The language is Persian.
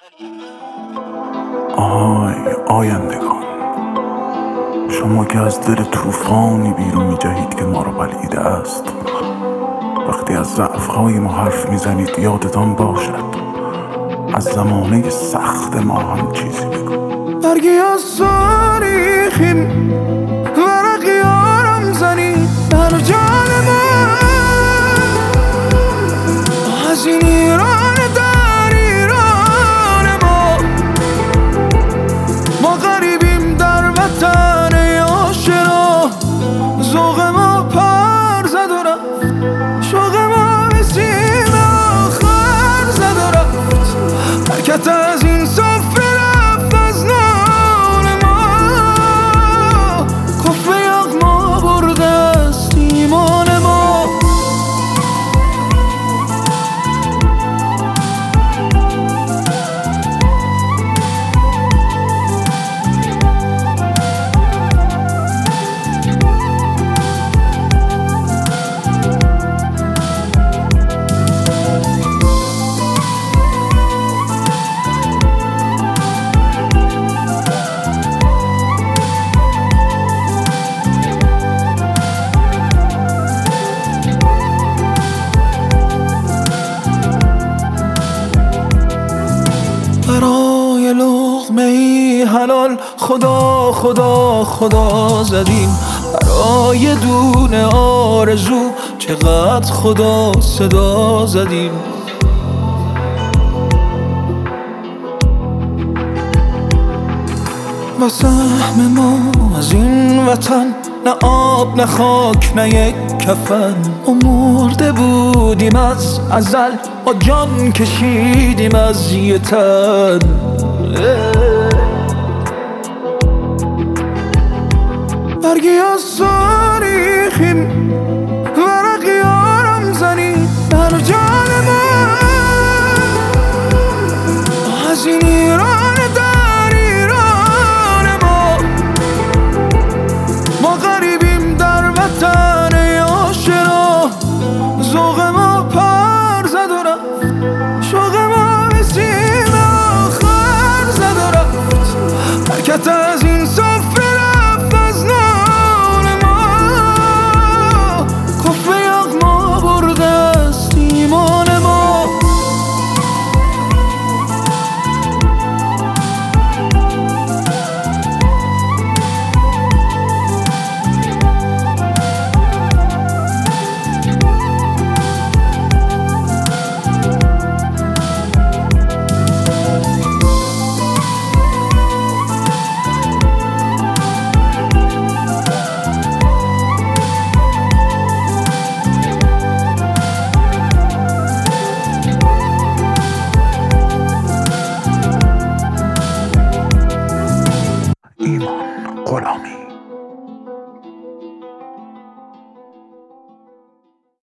آهای آیندگان، شما که از دل طوفانی بیرون می‌جهید که ما را بلعیده است. وقتی از ضعف‌های ما حرف میزنید یادتان باشد از زمانه سخت ما هم چیزی بگو. برگی از تاریخیم ورقی آرام زنی در جان ما، از این ایران در ایران ما غریبیم در وطن آشنا. ذوق ما پر زد و رفت، شوق ما به سیم آخر زد و رفت. حرکت از این سفره رفت از نان ما، کف به یغما برده است ایمان ما. برای لقمه ای حلال خدا خدا خدا زدیم، برای دونه آرزو چقدر خدا صدا زدیم. و سهم ما از این وطن نه آب نه خاک نه یک کفن. ما مرده بودیم از ازل، با جان کشیدیم از یه تن. برگی از تاریخیم ورقی آرام زنی در جان ما، از این ایران در ایران ما غریبیم در وطن آشنا. ذوق ما پر زد و رفت، شوق ما به سیم آخر زد و رفت. حرکت از این سفره رفت از نان ما، کف به یغما برده است ایمان ما. ایمان غلامی.